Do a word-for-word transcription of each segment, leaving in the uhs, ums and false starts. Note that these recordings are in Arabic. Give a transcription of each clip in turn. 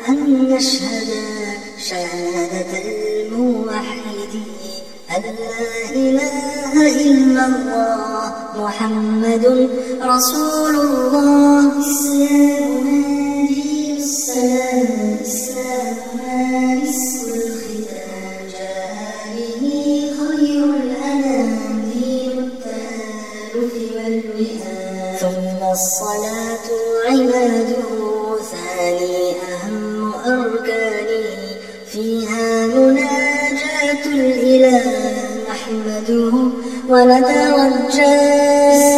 أن نشهد شهادة الموحدين أن لا إله إلا الله محمد رسول الله. إسلامنا دين السلام، إسلامنا مسك الختام، جاء به خير الأنام، دين التآلف والوئام. ثم الصلاة عماده، ثاني أهم أركانه، فيها مناجاة الإله نحمده ونترجى.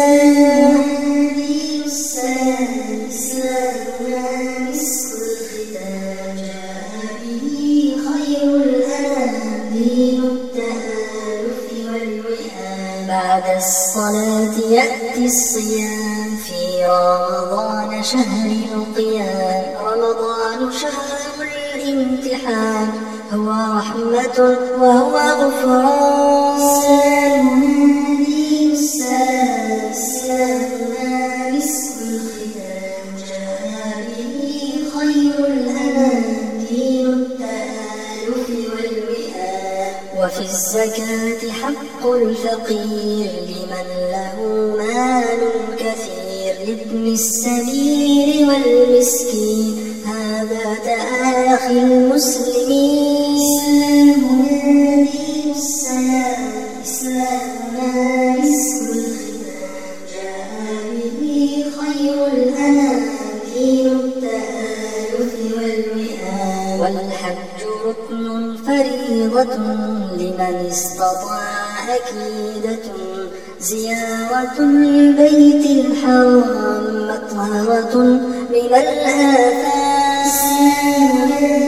دين السلام، إسلامنا مسك الختام، جاء به خير الأنام، دين التآلف والوئام. بعد الصلاة يأتي الصيام، في رمضان شهر القيام. رمضان شهر الامتحان، هو رحمة وهو غفران. إسلامنا دين السلام، إسلامنا مسك الختام، جاء به خير الأنام، دين التآلف والوئام. وفي الزكاة حق الفقير، لمن له مال كثير، لابن السبيل والمسكين، هذا تآخي المسلمين. إسلامنا دين السلام، إسلامنا مسك الختام، جاء به خير الأنام، دين التآلف والوئام. والحج ركن فريضة، لمن استطاع أكيدة، زيارة البيت الحرام، مطهرة من الآثام.